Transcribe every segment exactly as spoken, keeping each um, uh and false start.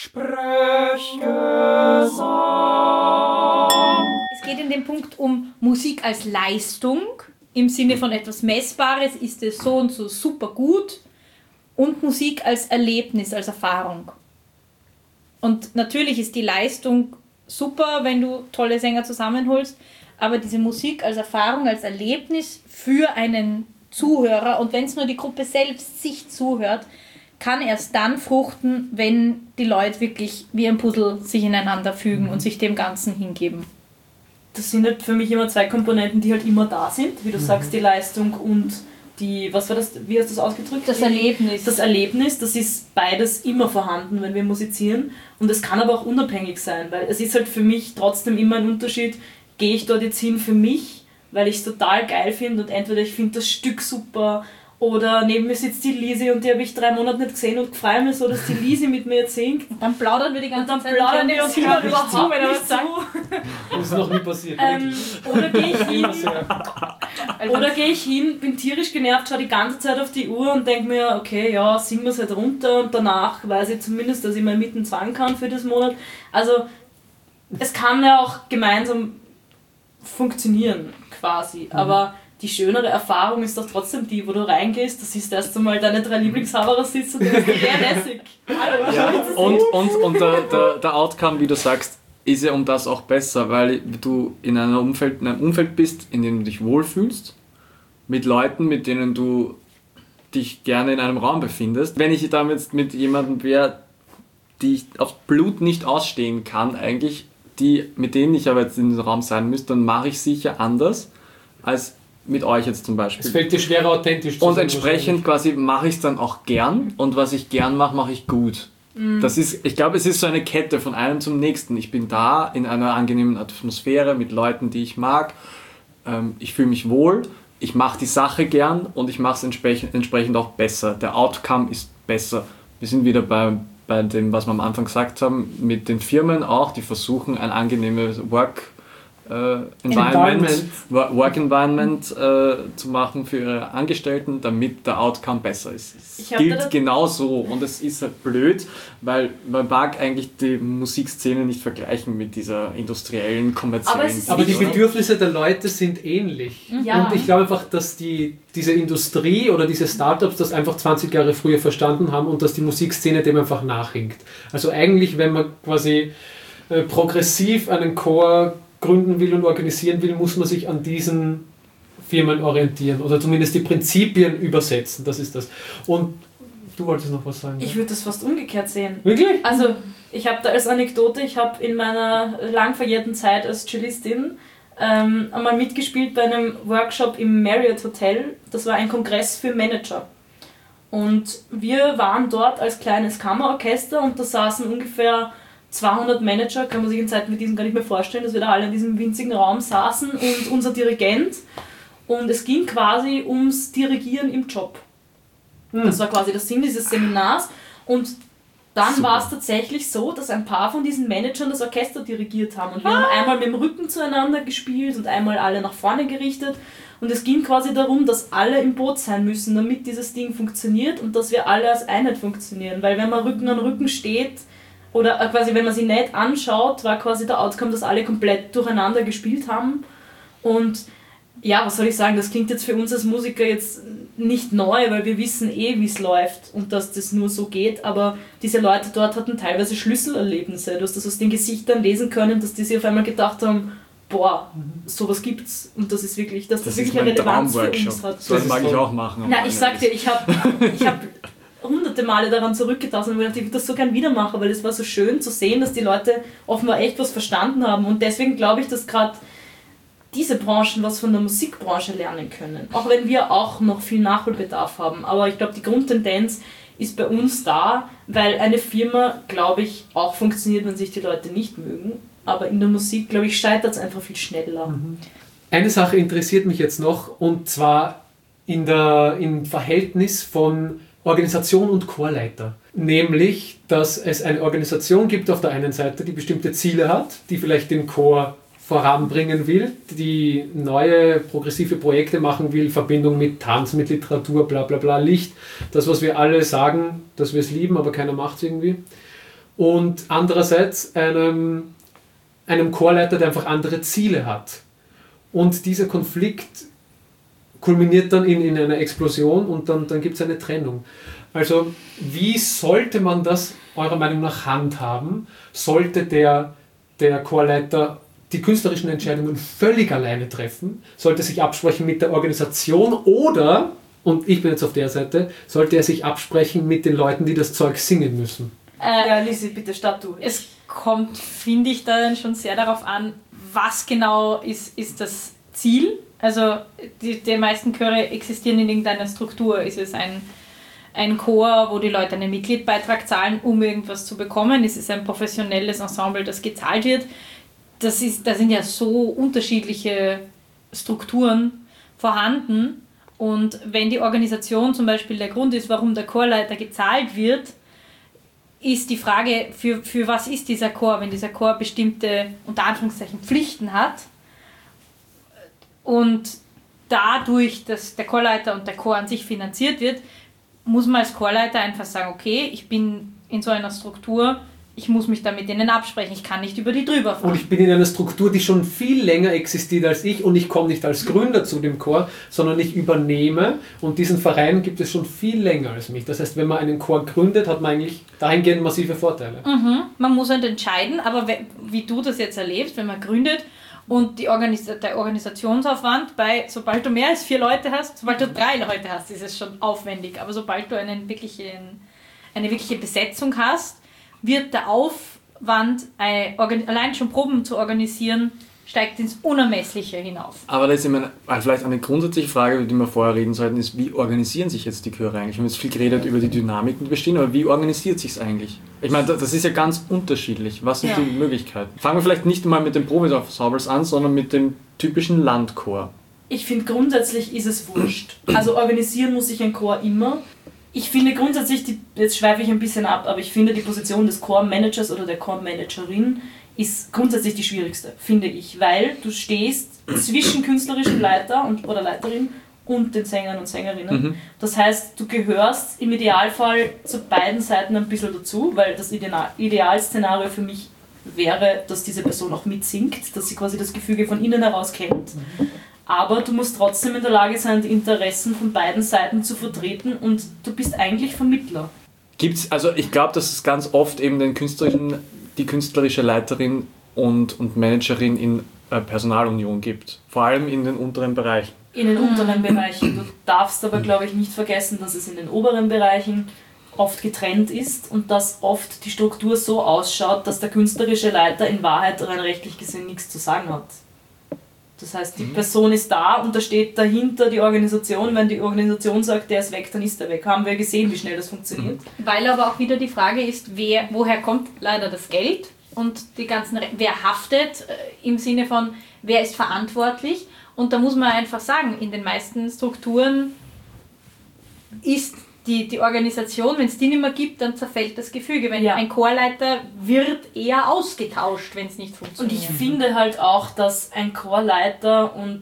Sprechgesang. Es geht in dem Punkt um Musik als Leistung. Im Sinne von etwas Messbares ist es so und so super gut. Und Musik als Erlebnis, als Erfahrung. Und natürlich ist die Leistung super, wenn du tolle Sänger zusammenholst. Aber diese Musik als Erfahrung, als Erlebnis für einen Zuhörer, und wenn es nur die Gruppe selbst sich zuhört, kann erst dann fruchten, wenn die Leute wirklich wie ein Puzzle sich ineinander fügen und sich dem Ganzen hingeben. Das sind halt für mich immer zwei Komponenten, die halt immer da sind, wie du mhm. sagst, die Leistung und die, was war das, wie hast du das ausgedrückt? Das Erlebnis. Das Erlebnis, das ist beides immer vorhanden, wenn wir musizieren, und es kann aber auch unabhängig sein, weil es ist halt für mich trotzdem immer ein Unterschied, gehe ich dort jetzt hin für mich, weil ich es total geil finde und entweder ich finde das Stück super, oder neben mir sitzt die Lisi und die habe ich drei Monate nicht gesehen und freue mich so, dass die Lisi mit mir jetzt singt. Und dann plaudern wir die ganze und dann Zeit. plaudern wir uns überhaupt überhaupt zu, wenn er nicht was sagt. Das ist noch nie passiert. Ähm, oder gehe ich hin, oder gehe ich hin, bin tierisch genervt, schaue die ganze Zeit auf die Uhr und denke mir, okay, ja, singen wir es halt runter, und danach weiß ich zumindest, dass ich mal mitten zwang kann für das Monat. Also es kann ja auch gemeinsam funktionieren, quasi, mhm. aber die schönere Erfahrung ist doch trotzdem die, wo du reingehst, das ist erst einmal deine drei Lieblingshaberer sitzen und du bist sehr lässig. Ja, und und, und der, der, der Outcome, wie du sagst, ist ja um das auch besser, weil du in, einer Umfeld, in einem Umfeld bist, in dem du dich wohlfühlst, mit Leuten, mit denen du dich gerne in einem Raum befindest. Wenn ich damit mit jemandem wäre, die ich auf Blut nicht ausstehen kann eigentlich, die, mit denen ich aber jetzt in diesem Raum sein müsste, dann mache ich sicher anders als mit euch jetzt zum Beispiel. Es fällt dir schwerer, authentisch zu sein. Und entsprechend quasi mache ich es dann auch gern, und was ich gern mache, mache ich gut. Mhm. Das ist, ich glaube, es ist so eine Kette von einem zum nächsten. Ich bin da in einer angenehmen Atmosphäre mit Leuten, die ich mag. Ähm, ich fühle mich wohl, ich mache die Sache gern und ich mache es entsprechend, entsprechend auch besser. Der Outcome ist besser. Wir sind wieder bei, bei dem, was wir am Anfang gesagt haben, mit den Firmen auch, die versuchen, ein angenehmes Work Uh, Environment, environment. Work Environment uh, zu machen für ihre Angestellten, damit der Outcome besser ist. Es gilt genauso, und es ist halt blöd, weil man mag eigentlich die Musikszene nicht vergleichen mit dieser industriellen, kommerziellen. Aber, aber die Bedürfnisse der Leute sind ähnlich. Ja. Und ich glaube einfach, dass die, diese Industrie oder diese Startups das einfach zwanzig Jahre früher verstanden haben und dass die Musikszene dem einfach nachhinkt. Also eigentlich, wenn man quasi äh, progressiv einen Chor gründen will und organisieren will, muss man sich an diesen Firmen orientieren oder zumindest die Prinzipien übersetzen. Das ist das. Und du wolltest noch was sagen? Ich würde das fast umgekehrt sehen. Wirklich? Also ich habe da als Anekdote, ich habe in meiner lang verjährten Zeit als Cellistin ähm, einmal mitgespielt bei einem Workshop im Marriott Hotel. Das war ein Kongress für Manager. Und wir waren dort als kleines Kammerorchester und da saßen ungefähr zweihundert Manager, kann man sich in Zeiten wie diesen gar nicht mehr vorstellen, dass wir da alle in diesem winzigen Raum saßen und unser Dirigent, und es ging quasi ums Dirigieren im Job. Mhm. Das war quasi der Sinn dieses Seminars, und dann war es tatsächlich so, dass ein paar von diesen Managern das Orchester dirigiert haben, und wir ah. haben einmal mit dem Rücken zueinander gespielt und einmal alle nach vorne gerichtet, und es ging quasi darum, dass alle im Boot sein müssen, damit dieses Ding funktioniert und dass wir alle als Einheit funktionieren, weil wenn man Rücken an Rücken steht, oder quasi, wenn man sie nicht anschaut, war quasi der Outcome, dass alle komplett durcheinander gespielt haben. Und ja, was soll ich sagen, das klingt jetzt für uns als Musiker jetzt nicht neu, weil wir wissen eh, wie es läuft und dass das nur so geht, aber diese Leute dort hatten teilweise Schlüsselerlebnisse. Du hast das aus den Gesichtern lesen können, dass die sich auf einmal gedacht haben, boah, sowas gibt's, und das ist wirklich, dass das, das wirklich eine Relevanz für uns hat. So das mag ich auch machen. Na, ich sag dir, ich habe ich hab hunderte Male daran zurückgetastet und gedacht, ich würde das so gern wieder machen, weil es war so schön zu sehen, dass die Leute offenbar echt was verstanden haben, und deswegen glaube ich, dass gerade diese Branchen was von der Musikbranche lernen können, auch wenn wir auch noch viel Nachholbedarf haben, aber ich glaube, die Grundtendenz ist bei uns da, weil eine Firma, glaube ich, auch funktioniert, wenn sich die Leute nicht mögen, aber in der Musik, glaube ich, scheitert es einfach viel schneller. Eine Sache interessiert mich jetzt noch, und zwar in der, im Verhältnis von Organisation und Chorleiter. Nämlich, dass es eine Organisation gibt auf der einen Seite, die bestimmte Ziele hat, die vielleicht den Chor voranbringen will, die neue progressive Projekte machen will, Verbindung mit Tanz, mit Literatur, bla bla bla, Licht. Das, was wir alle sagen, dass wir es lieben, aber keiner macht es irgendwie. und andererseits einem, einem Chorleiter, der einfach andere Ziele hat. Und dieser Konflikt kulminiert dann in, in einer Explosion und dann, dann gibt es eine Trennung. Also wie sollte man das eurer Meinung nach handhaben? Sollte der, der Chorleiter die künstlerischen Entscheidungen völlig alleine treffen? Sollte sich absprechen mit der Organisation oder, und ich bin jetzt auf der Seite, sollte er sich absprechen mit den Leuten, die das Zeug singen müssen? Äh, ja, Lisi, bitte start du. Es kommt, finde ich, dann schon sehr darauf an, was genau ist, ist das Ziel. Also die, die meisten Chöre existieren in irgendeiner Struktur. Ist es ein, ein Chor, wo die Leute einen Mitgliedbeitrag zahlen, um irgendwas zu bekommen? Ist es ein professionelles Ensemble, das gezahlt wird? Das, ist, da sind ja so unterschiedliche Strukturen vorhanden. Und wenn die Organisation zum Beispiel der Grund ist, warum der Chorleiter gezahlt wird, ist die Frage, für, für was ist dieser Chor, wenn dieser Chor bestimmte, unter Anführungszeichen, Pflichten hat und dadurch, dass der Chorleiter und der Chor an sich finanziert wird, muss man als Chorleiter einfach sagen, okay, ich bin in so einer Struktur, ich muss mich da mit denen absprechen, ich kann nicht über die drüber fahren. Und ich bin in einer Struktur, die schon viel länger existiert als ich und ich komme nicht als Gründer zu dem Chor, sondern ich übernehme und diesen Verein gibt es schon viel länger als mich. Das heißt, wenn man einen Chor gründet, hat man eigentlich dahingehend massive Vorteile. Mhm. Man muss halt entscheiden, aber wie du das jetzt erlebst, wenn man gründet und die Organis- der Organisationsaufwand bei, sobald du mehr als vier Leute hast, sobald du drei Leute hast, ist es schon aufwendig, aber sobald du einen wirklichen, eine wirkliche Besetzung hast, wird der Aufwand, allein schon Proben zu organisieren, steigt ins Unermessliche hinauf. Aber das ist immer eine, vielleicht eine grundsätzliche Frage, über die wir vorher reden sollten, ist, wie organisieren sich jetzt die Chöre eigentlich? Wir haben jetzt viel geredet über die Dynamiken, die bestehen, aber wie organisiert sich es eigentlich? Ich meine, das ist ja ganz unterschiedlich. Was sind ja die Möglichkeiten? Fangen wir vielleicht nicht mal mit den Probensembles an, sondern mit dem typischen Landchor. Ich finde, grundsätzlich ist es wurscht. Also organisieren muss sich ein Chor immer. Ich finde grundsätzlich, die, jetzt schweife ich ein bisschen ab, aber ich finde die Position des Chormanagers oder der Chormanagerin ist grundsätzlich die schwierigste, finde ich, weil du stehst zwischen künstlerischem Leiter und, oder Leiterin und den Sängern und Sängerinnen. Mhm. Das heißt, du gehörst im Idealfall zu beiden Seiten ein bisschen dazu, weil das Ideal- Idealszenario für mich wäre, dass diese Person auch mitsingt, dass sie quasi das Gefüge von innen heraus kennt. Mhm. Aber du musst trotzdem in der Lage sein, die Interessen von beiden Seiten zu vertreten und du bist eigentlich Vermittler. Gibt's, also ich glaube, dass es ganz oft eben den künstlerischen, die künstlerische Leiterin und, und Managerin in äh, Personalunion gibt. Vor allem in den unteren Bereichen. In den unteren Bereichen. Du darfst aber, glaube ich, nicht vergessen, dass es in den oberen Bereichen oft getrennt ist und dass oft die Struktur so ausschaut, dass der künstlerische Leiter in Wahrheit rein rechtlich gesehen nichts zu sagen hat. Das heißt, die Person ist da und da steht dahinter die Organisation. Wenn die Organisation sagt, der ist weg, dann ist er weg. Haben wir gesehen, wie schnell das funktioniert. Weil aber auch wieder die Frage ist, wer, woher kommt leider das Geld und die ganzen, wer haftet äh, im Sinne von, wer ist verantwortlich. Und da muss man einfach sagen, in den meisten Strukturen ist die, die Organisation, wenn es die nicht mehr gibt, dann zerfällt das Gefüge. Wenn ja. Ein Chorleiter wird eher ausgetauscht, wenn es nicht funktioniert. Und ich finde halt auch, dass ein Chorleiter, und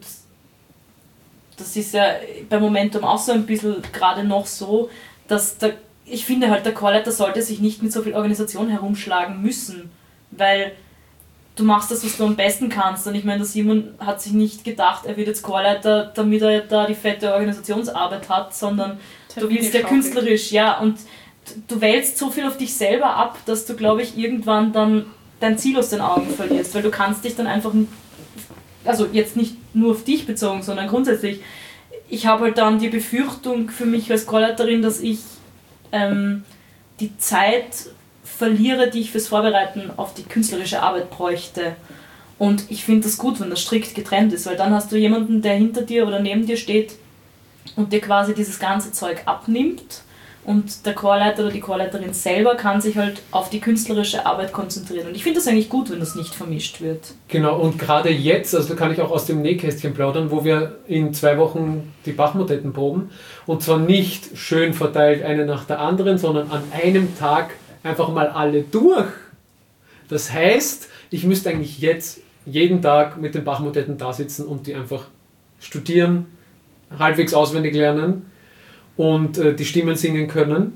das ist ja bei Momentum auch so ein bisschen gerade noch so, dass der, ich finde halt, der Chorleiter sollte sich nicht mit so viel Organisation herumschlagen müssen, weil du machst das, was du am besten kannst. Und ich meine, der Simon hat sich nicht gedacht, er wird jetzt Chorleiter, damit er da die fette Organisationsarbeit hat, sondern du willst ja künstlerisch, ja, und du wälzt so viel auf dich selber ab, dass du, glaube ich, irgendwann dann dein Ziel aus den Augen verlierst, weil du kannst dich dann einfach, also jetzt nicht nur auf dich bezogen, sondern grundsätzlich, ich habe halt dann die Befürchtung für mich als Chorleiterin, dass ich ähm, die Zeit verliere, die ich fürs Vorbereiten auf die künstlerische Arbeit bräuchte. Und ich finde das gut, wenn das strikt getrennt ist, weil dann hast du jemanden, der hinter dir oder neben dir steht und dir quasi dieses ganze Zeug abnimmt und der Chorleiter oder die Chorleiterin selber kann sich halt auf die künstlerische Arbeit konzentrieren. Und ich finde das eigentlich gut, wenn das nicht vermischt wird. Genau, und gerade jetzt, also da kann ich auch aus dem Nähkästchen plaudern, wo wir in zwei Wochen die Bachmotetten proben und zwar nicht schön verteilt eine nach der anderen, sondern an einem Tag einfach mal alle durch. Das heißt, ich müsste eigentlich jetzt jeden Tag mit den Bachmotetten da sitzen und die einfach studieren, halbwegs auswendig lernen und äh, die Stimmen singen können.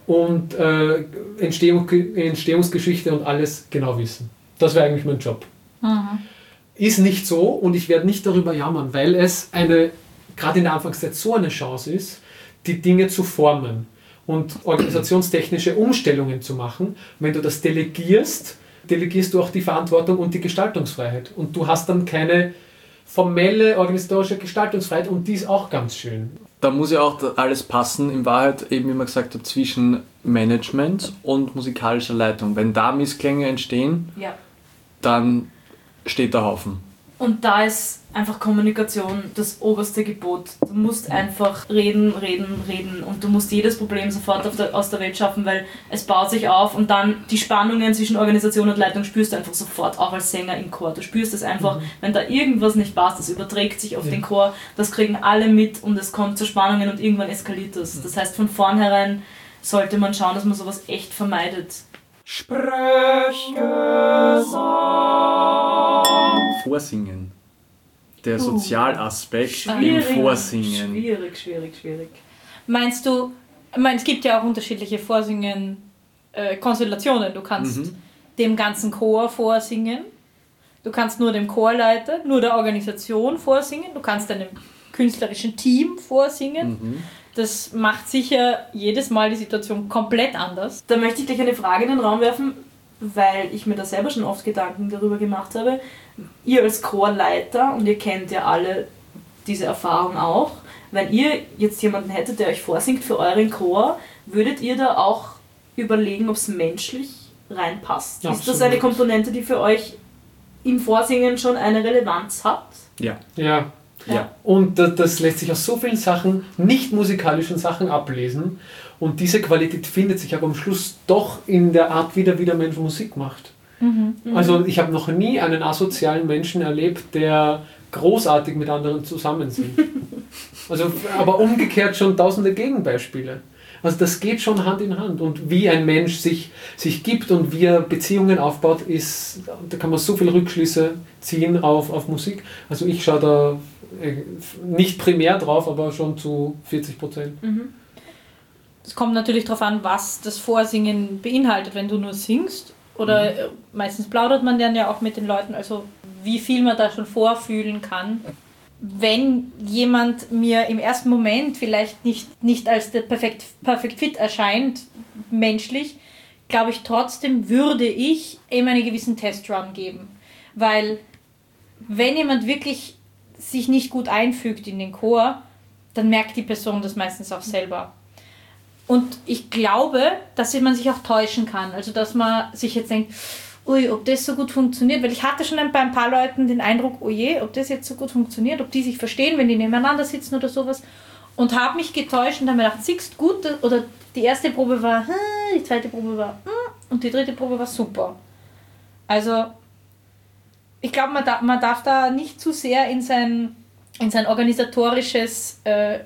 und äh, Entstehung, Entstehungsgeschichte und alles genau wissen. Das wäre eigentlich mein Job. Mhm. Ist nicht so und ich werde nicht darüber jammern, weil es eine, gerade in der Anfangszeit so eine Chance ist, die Dinge zu formen und organisationstechnische Umstellungen zu machen. Wenn du das delegierst, delegierst du auch die Verantwortung und die Gestaltungsfreiheit. Und du hast dann keine formelle organisatorische Gestaltungsfreiheit und die ist auch ganz schön. Da muss ja auch alles passen, in Wahrheit, eben wie man gesagt hat, zwischen Management und musikalischer Leitung. Wenn da Missklänge entstehen, ja. dann steht der Haufen. Und da ist einfach Kommunikation das oberste Gebot. Du musst einfach reden, reden, reden und du musst jedes Problem sofort auf der, aus der Welt schaffen, weil es baut sich auf und dann die Spannungen zwischen Organisation und Leitung spürst du einfach sofort, auch als Sänger im Chor. Du spürst es einfach, mhm. wenn da irgendwas nicht passt, das überträgt sich auf ja. den Chor, das kriegen alle mit und es kommt zu Spannungen und irgendwann eskaliert das. Das heißt, von vornherein sollte man schauen, dass man sowas echt vermeidet. Sprechgesang. Vorsingen. Der Sozialaspekt schwierig, im Vorsingen. Schwierig, schwierig, schwierig. Meinst du, ich meine, es gibt ja auch unterschiedliche Vorsingen-Konstellationen. Du kannst mhm. dem ganzen Chor vorsingen, du kannst nur dem Chorleiter, nur der Organisation vorsingen, du kannst einem künstlerischen Team vorsingen. Mhm. Das macht sicher jedes Mal die Situation komplett anders. Da möchte ich gleich eine Frage in den Raum werfen, weil ich mir da selber schon oft Gedanken darüber gemacht habe. Ihr als Chorleiter, und ihr kennt ja alle diese Erfahrung auch, wenn ihr jetzt jemanden hättet, der euch vorsingt für euren Chor, würdet ihr da auch überlegen, ob es menschlich reinpasst? Ja, ist das eine Komponente, die für euch im Vorsingen schon eine Relevanz hat? Ja. Ja. Ja. Und das lässt sich aus so vielen Sachen, nicht musikalischen Sachen ablesen. Und diese Qualität findet sich aber am Schluss doch in der Art, wie der, wie der Mensch Musik macht. Mhm. Also ich habe noch nie einen asozialen Menschen erlebt, der großartig mit anderen zusammen singt. Also, aber umgekehrt schon tausende Gegenbeispiele. Also das geht schon Hand in Hand. Und wie ein Mensch sich, sich gibt und wie er Beziehungen aufbaut, ist, da kann man so viele Rückschlüsse ziehen auf, auf Musik. Also ich schaue da nicht primär drauf, aber schon zu vierzig Prozent. Es kommt natürlich darauf an, was das Vorsingen beinhaltet. Wenn du nur singst, oder mhm. meistens plaudert man dann ja auch mit den Leuten, also wie viel man da schon vorfühlen kann. Wenn jemand mir im ersten Moment vielleicht nicht, nicht als der perfekt, perfekt fit erscheint, menschlich, glaube ich trotzdem, würde ich ihm einen gewissen Testrun geben. Weil wenn jemand wirklich sich nicht gut einfügt in den Chor, dann merkt die Person das meistens auch selber. Und ich glaube, dass man sich auch täuschen kann. Also dass man sich jetzt denkt, ui, ob das so gut funktioniert. Weil ich hatte schon bei ein paar Leuten den Eindruck, oh je, ob das jetzt so gut funktioniert, ob die sich verstehen, wenn die nebeneinander sitzen oder sowas. Und habe mich getäuscht und habe mir gedacht, siehst gut, oder die erste Probe war, die zweite Probe war, und die dritte Probe war super. Also ich glaube, man, da, man darf da nicht zu sehr in sein, in sein organisatorisches äh, äh,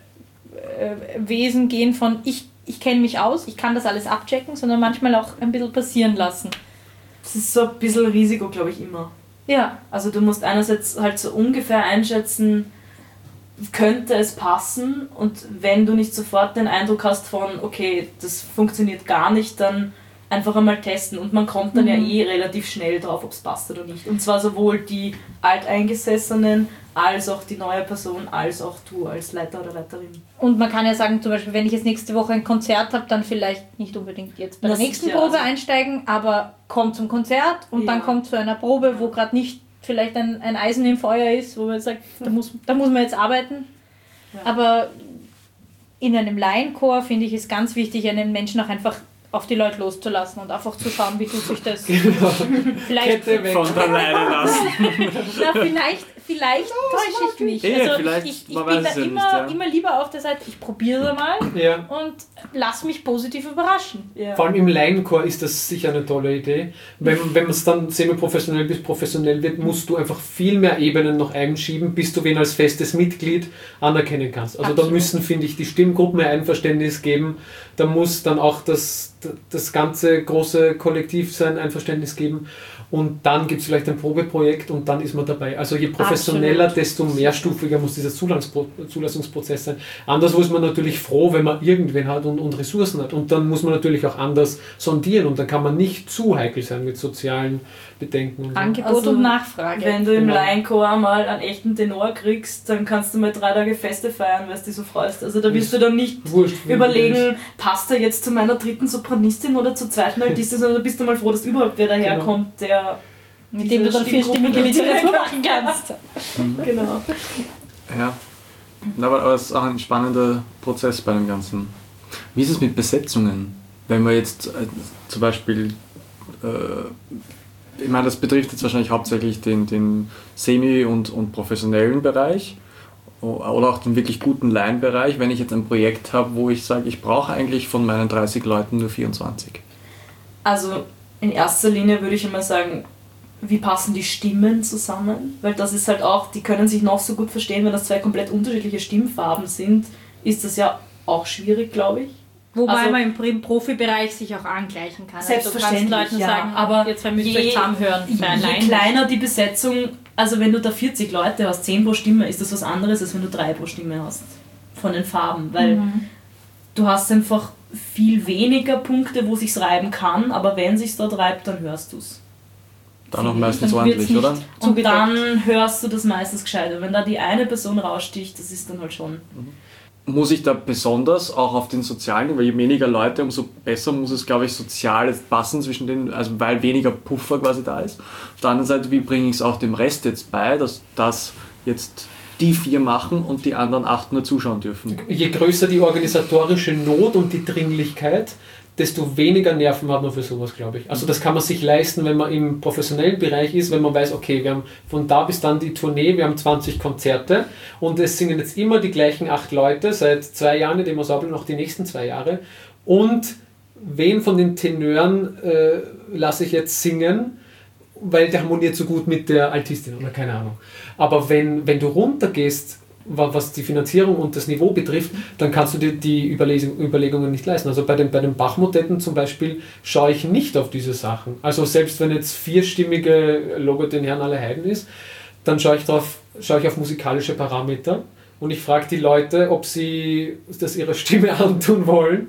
Wesen gehen von ich, ich kenne mich aus, ich kann das alles abchecken, sondern manchmal auch ein bisschen passieren lassen. Das ist so ein bisschen Risiko, glaube ich, immer. Ja. Also du musst einerseits halt so ungefähr einschätzen, könnte es passen, und wenn du nicht sofort den Eindruck hast von, okay, das funktioniert gar nicht, dann einfach einmal testen, und man kommt dann mhm. ja eh relativ schnell drauf, ob es passt oder nicht. Und zwar sowohl die Alteingesessenen, als auch die neue Person, als auch du als Leiter oder Leiterin. Und man kann ja sagen, zum Beispiel, wenn ich jetzt nächste Woche ein Konzert habe, dann vielleicht nicht unbedingt jetzt bei das der nächsten ja, Probe also einsteigen, aber kommt zum Konzert und ja. dann kommt zu einer Probe, wo gerade nicht vielleicht ein, ein Eisen im Feuer ist, wo man sagt, da muss, da muss man jetzt arbeiten. Ja. Aber in einem Laienchor, finde ich, ist ganz wichtig, einen Menschen auch einfach auf die Leute loszulassen und einfach zu schauen, wie tut sich das. Genau. Vielleicht von alleine lassen. Na, vielleicht vielleicht täusche ich mich. Ja, also vielleicht, ich, ich, ich bin da ja immer, nicht, ja. immer lieber auf der Seite, ich probiere mal ja. und lass mich positiv überraschen. Ja. Vor allem im Laienchor ist das sicher eine tolle Idee. Wenn, wenn man es dann semi-professionell bis professionell wird, musst du einfach viel mehr Ebenen noch einschieben, bis du wen als festes Mitglied anerkennen kannst. Also Absolut. Da müssen, finde ich, die Stimmgruppen mehr Einverständnis geben. Da muss dann auch das das ganze große Kollektiv sein Einverständnis geben und dann gibt es vielleicht ein Probeprojekt und dann ist man dabei. Also je professioneller, Absolut. desto mehrstufiger muss dieser Zulassungsprozess sein. Anderswo ist man natürlich froh, wenn man irgendwen hat und, und Ressourcen hat und dann muss man natürlich auch anders sondieren und dann kann man nicht zu heikel sein mit sozialen Bedenken. Und Angebot also, und Nachfrage. Wenn du im Genau. Laienchor mal einen echten Tenor kriegst, dann kannst du mal drei Tage Feste feiern, weil du dich so freust. Also da willst du dann nicht Wurscht, überlegen, passt er jetzt zu meiner dritten Sopranistin oder zur zweiten Altistin, sondern da bist du mal froh, dass überhaupt wer daherkommt, der mit dem du dann vierstimmige Literatur machen kannst. Genau. Ja, aber, aber es ist auch ein spannender Prozess bei dem Ganzen. Wie ist es mit Besetzungen? Wenn wir jetzt äh, zum Beispiel, äh, ich meine, das betrifft jetzt wahrscheinlich hauptsächlich den, den semi- und, und professionellen Bereich oder auch den wirklich guten Laienbereich, wenn ich jetzt ein Projekt habe, wo ich sage, ich brauche eigentlich von meinen dreißig Leuten nur vierundzwanzig. Also in erster Linie würde ich immer sagen, wie passen die Stimmen zusammen? Weil das ist halt auch, die können sich noch so gut verstehen, wenn das zwei komplett unterschiedliche Stimmfarben sind, ist das ja auch schwierig, glaube ich. Wobei also, man im Profibereich sich auch angleichen kann. Selbstverständlich, also du kannst Leuten ja, sagen, aber jetzt müsst ihr je, euch zusammenhören. Je kleiner die Besetzung, also wenn du da vierzig Leute hast, zehn pro Stimme, ist das was anderes, als wenn du drei pro Stimme hast. Von den Farben, weil mhm. du hast einfach viel weniger Punkte, wo sich's reiben kann, aber wenn sich's dort reibt, dann hörst du's. Dann auch meistens ordentlich, oder? Und dann hörst du das meistens gescheiter. Wenn da die eine Person raussticht, das ist dann halt schon... Mhm. Muss ich da besonders auch auf den sozialen, weil je weniger Leute, umso besser muss es, glaube ich, sozial passen zwischen den, also weil weniger Puffer quasi da ist. Auf der anderen Seite, wie bringe ich es auch dem Rest jetzt bei, dass das jetzt die vier machen und die anderen acht nur zuschauen dürfen? Je größer die organisatorische Not und die Dringlichkeit, desto weniger Nerven hat man für sowas, glaube ich. Also das kann man sich leisten, wenn man im professionellen Bereich ist, wenn man weiß, okay, wir haben von da bis dann die Tournee, wir haben zwanzig Konzerte und es singen jetzt immer die gleichen acht Leute, seit zwei Jahren in dem Ensemble noch die nächsten zwei Jahre. Und wen von den Tenören äh, lasse ich jetzt singen, weil der harmoniert so gut mit der Altistin oder keine Ahnung. Aber wenn, wenn du runtergehst, was die Finanzierung und das Niveau betrifft, dann kannst du dir die Überlegungen nicht leisten. Also bei den, bei den Bach-Motetten zum Beispiel schaue ich nicht auf diese Sachen. Also selbst wenn jetzt vierstimmige Logo den Herren aller Heiden ist, dann schaue ich, drauf, schaue ich auf musikalische Parameter und ich frage die Leute, ob sie das ihrer Stimme antun wollen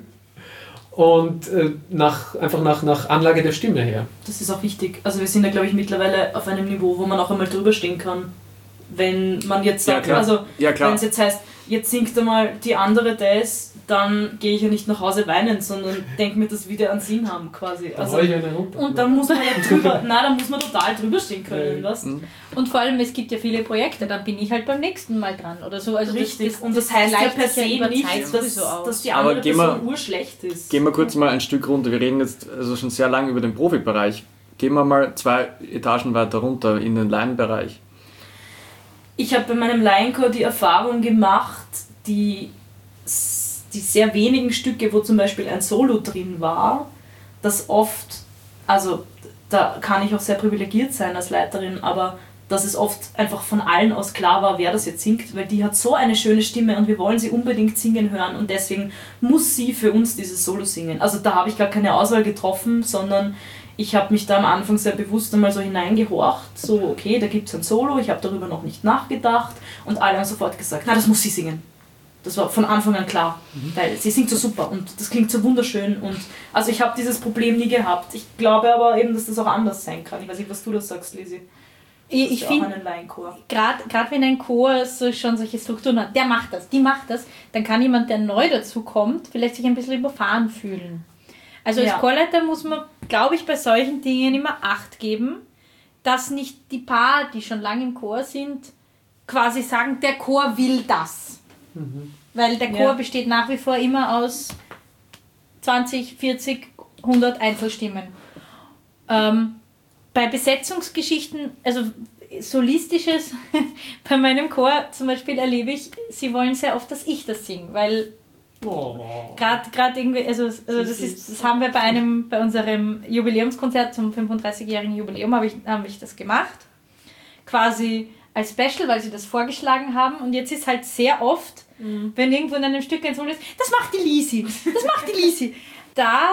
und äh, nach, einfach nach, nach Anlage der Stimme her. Das ist auch wichtig. Also wir sind ja, glaube ich, mittlerweile auf einem Niveau, wo man auch einmal drüber stehen kann. Wenn man jetzt sagt, ja, also ja, wenn es jetzt heißt, jetzt singt einmal die andere das, dann gehe ich ja nicht nach Hause weinen, sondern denke mir, dass wir wieder einen Sinn haben quasi. Also, und dann muss man ja drüber, nein, dann muss man total drüber stehen können. Was? Und vor allem, es gibt ja viele Projekte, dann bin ich halt beim nächsten Mal dran oder so. Also richtig, das, das, und das heißt ja per se ja nicht, dass, dass die andere Person urschlecht ist. Gehen wir kurz mal ein Stück runter, wir reden jetzt also schon sehr lange über den Profibereich. Gehen wir mal zwei Etagen weiter runter in den Laienbereich. Ich habe bei meinem Laienchor die Erfahrung gemacht, die, die sehr wenigen Stücke, wo zum Beispiel ein Solo drin war, dass oft, also da kann ich auch sehr privilegiert sein als Leiterin, aber dass es oft einfach von allen aus klar war, wer das jetzt singt, weil die hat so eine schöne Stimme und wir wollen sie unbedingt singen hören und deswegen muss sie für uns dieses Solo singen. Also da habe ich gar keine Auswahl getroffen, sondern ich habe mich da am Anfang sehr bewusst einmal so hineingehorcht, so okay, da gibt es ein Solo, ich habe darüber noch nicht nachgedacht und alle haben sofort gesagt, na, das muss sie singen. Das war von Anfang an klar, mhm. weil sie singt so super und das klingt so wunderschön und also ich habe dieses Problem nie gehabt. Ich glaube aber eben, dass das auch anders sein kann. Ich weiß nicht, was du da sagst, Lisi. Ich, ich finde, gerade wenn ein Chor so schon solche Strukturen hat, der macht das, die macht das, dann kann jemand, der neu dazu kommt, vielleicht sich ein bisschen überfahren fühlen. Also als ja. Chorleiter muss man, glaube ich, bei solchen Dingen immer Acht geben, dass nicht die paar, die schon lange im Chor sind, quasi sagen, der Chor will das. Mhm. Weil der Chor ja. besteht nach wie vor immer aus zwanzig, vierzig, hundert Einzelstimmen. Ähm, bei Besetzungsgeschichten, also Solistisches, bei meinem Chor zum Beispiel erlebe ich, sie wollen sehr oft, dass ich das singe, weil oh. gerade irgendwie, also, also das, ist, das haben wir bei einem, bei unserem Jubiläumskonzert zum fünfunddreißigjährigen Jubiläum, habe ich, hab ich das gemacht, quasi als Special, weil sie das vorgeschlagen haben und jetzt ist halt sehr oft, mhm. wenn irgendwo in einem Stück ein Solo ist, das macht die Lisi, das macht die Lisi. Da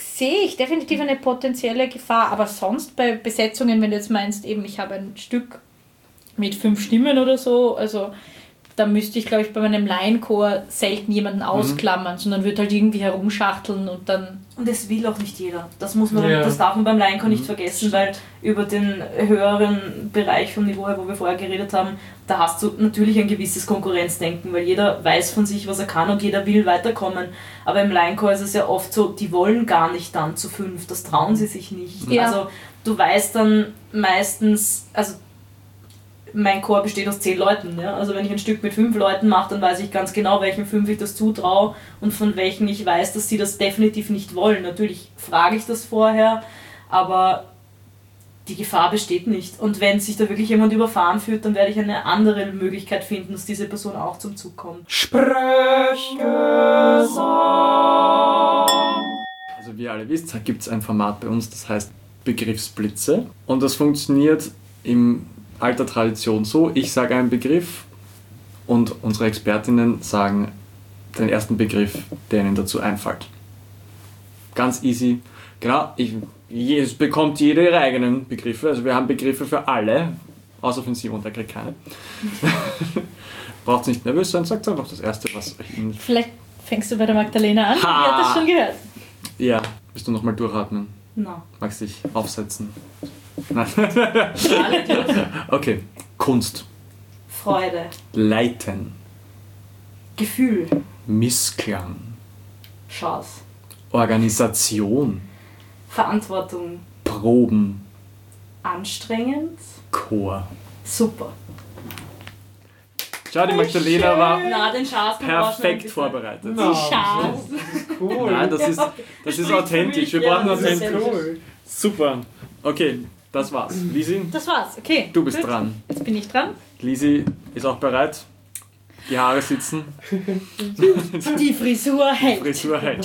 sehe ich definitiv eine potenzielle Gefahr, aber sonst bei Besetzungen, wenn du jetzt meinst, eben ich habe ein Stück mit fünf Stimmen oder so, also da müsste ich, glaube ich, bei meinem Laienchor selten jemanden ausklammern, mhm. sondern würde halt irgendwie herumschachteln und dann... Und das will auch nicht jeder. Das muss man, ja. das darf man beim Laienchor nicht vergessen, weil über den höheren Bereich vom Niveau her, wo wir vorher geredet haben, da hast du natürlich ein gewisses Konkurrenzdenken, weil jeder weiß von sich, was er kann und jeder will weiterkommen. Aber im Laienchor ist es ja oft so, die wollen gar nicht dann zu fünf, das trauen sie sich nicht. Ja. Also du weißt dann meistens, also mein Chor besteht aus zehn Leuten. Ja? Also wenn ich ein Stück mit fünf Leuten mache, dann weiß ich ganz genau, welchen fünf ich das zutraue und von welchen ich weiß, dass sie das definitiv nicht wollen. Natürlich frage ich das vorher, aber die Gefahr besteht nicht. Und wenn sich da wirklich jemand überfahren fühlt, dann werde ich eine andere Möglichkeit finden, dass diese Person auch zum Zug kommt. Sprechgesang! Also wie ihr alle wisst, gibt es ein Format bei uns, das heißt Begriffsblitze. Und das funktioniert im alter Tradition so, ich sage einen Begriff und unsere Expertinnen sagen den ersten Begriff, der ihnen dazu einfällt. Ganz easy. Genau, ich, es bekommt jeder ihre eigenen Begriffe, also wir haben Begriffe für alle, außer für Simon, der kriegt keine. Braucht nicht nervös sein, sagt einfach das erste, was euch Ihnen... Vielleicht fängst du bei der Magdalena an, die hat das schon gehört. Ja, willst du nochmal durchatmen? No. Magst dich aufsetzen? Nein. Okay. Kunst. Freude. Leiten. Gefühl. Missklang. Chance. Organisation. Verantwortung. Proben. Anstrengend. Chor. Super. Schau, die Magdalena war Na, den perfekt vorbereitet. No, Chance. Das ist cool. Nein, das ist, das ist authentisch. Wir brauchen Ja, authentisch. cool. Super. Okay, das war's. Lisi, Das war's, okay. du bist Gut. dran. Jetzt bin ich dran. Lisi ist auch bereit. Die Haare sitzen. Die Frisur hält. Frisur hält.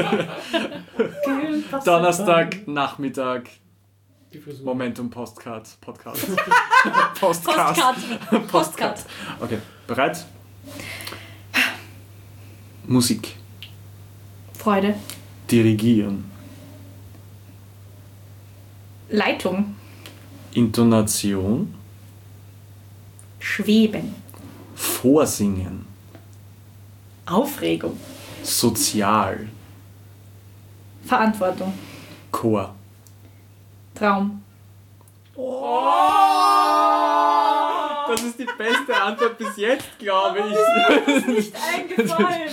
Donnerstag, Nachmittag. Die Frisur. Momentum Postcard. Podcast. Postcard. Postcard. Postcard. Okay, bereit? Musik. Freude. Dirigieren. Leitung. Intonation. Schweben. Vorsingen. Aufregung. Sozial. Verantwortung. Chor. Traum. Das ist die beste Antwort bis jetzt, glaube ich. Das ist nicht eingefallen.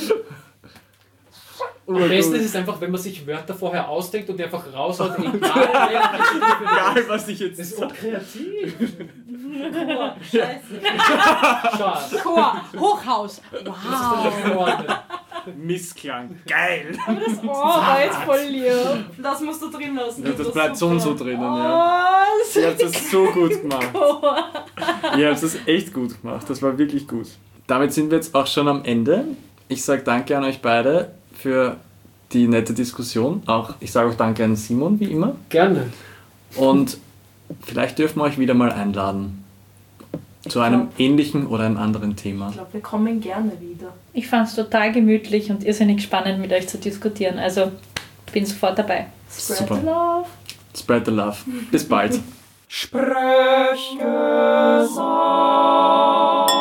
Am besten ist es einfach, wenn man sich Wörter vorher ausdenkt und die einfach raushaut, egal, Egal, was ich jetzt das ist sage. so kreativ. Chor. Scheiße. Schade. Chor. Hochhaus. Das ist Wow. dann der Vorne. Missklang. Geil. Oh, war jetzt voll lieb. Das musst du drin lassen. Das, ist bleibt so super. und so drinnen, ja. Oh, das Ihr habt das so gut gemacht. Ihr habt das echt gut gemacht. Das war wirklich gut. Damit sind wir jetzt auch schon am Ende. Ich sage danke an euch beide für die nette Diskussion. Auch ich sage auch danke an Simon, wie immer. Gerne. Und vielleicht dürfen wir euch wieder mal einladen. Zu einem ähnlichen oder einem anderen Thema. Ich glaube, wir kommen gerne wieder. Ich fand es total gemütlich und irrsinnig spannend mit euch zu diskutieren. Also bin sofort dabei. Spread Super. the love. Spread the love. Bis bald. Sprechgesang.